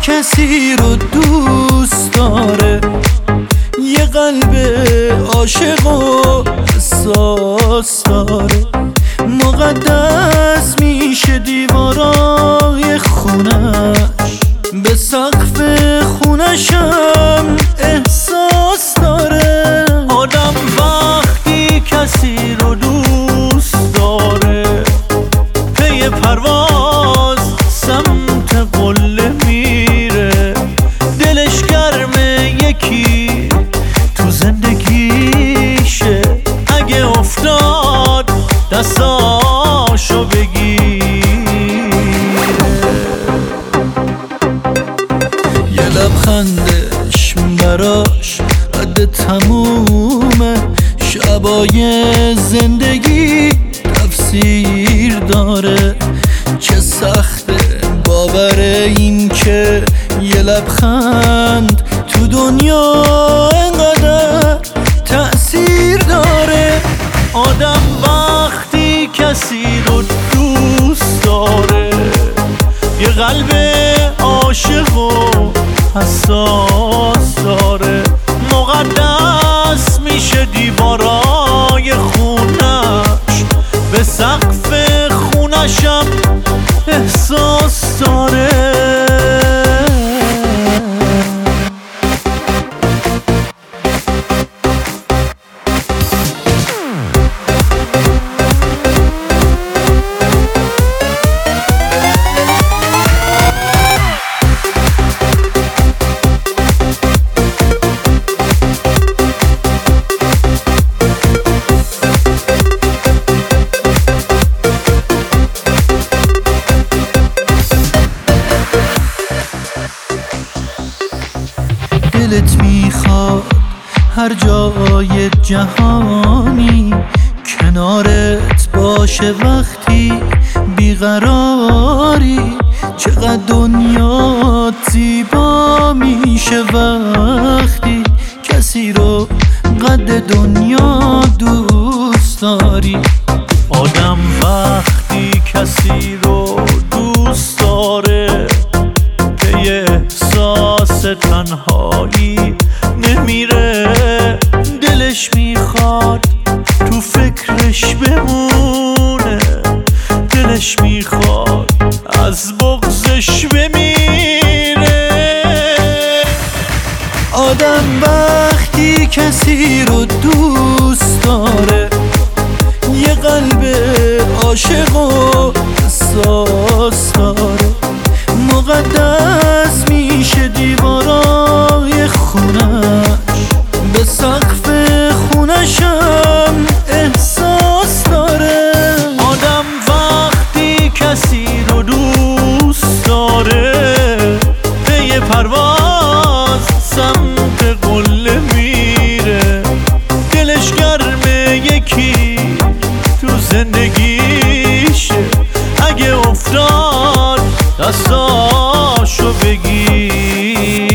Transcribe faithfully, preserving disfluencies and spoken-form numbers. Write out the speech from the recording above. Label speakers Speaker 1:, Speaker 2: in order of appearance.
Speaker 1: کسی رو دوست داره، یه قلب عاشق و حساس داره. مقدس میشه دیوارای خونش، به سقف خونشم احساس داره. آدم وقتی کسی رو دوست داره، پی پرواز سمت قله میره. دلش گرمه یکی تو زندگیشه، اگه افتاد دستاشو بگیره. یه لبخندش براش قد تمومه، شبای زندگی تفسیر داره. چه سخته باور این که یه لبخند تو دنیا انقدر تأثیر داره. آدم وقتی کسی رو دوست داره، یه قلب عاشق و حساس داره. مقدس میشه دیوارای خونش، به سقف خونشم احساس داره. دلت میخواد هر جای جهانی کنارت باشه وقتی بیقراری. چقدر دنیا زیبا میشه وقتی کسی رو قد دنیا دوست داری. آدم وقتی کسی رو دوست داره، به احساس تنهایی نمیره. دلش میخواد تو فکرش بمونه، دلش میخواد از بغضش بمیره. آدم وقتی کسی رو دوست داره، یه قلب عاشق و حساس داره. مقدس میشه دیوارای خونش، به سقف خونشم احساس داره. آدم وقتی کسی رو دوست داره، پی پرواز سمت قله میره. دلش گرمه یکی تو زندگیشه، اگه افتاد دستاشو بگیر.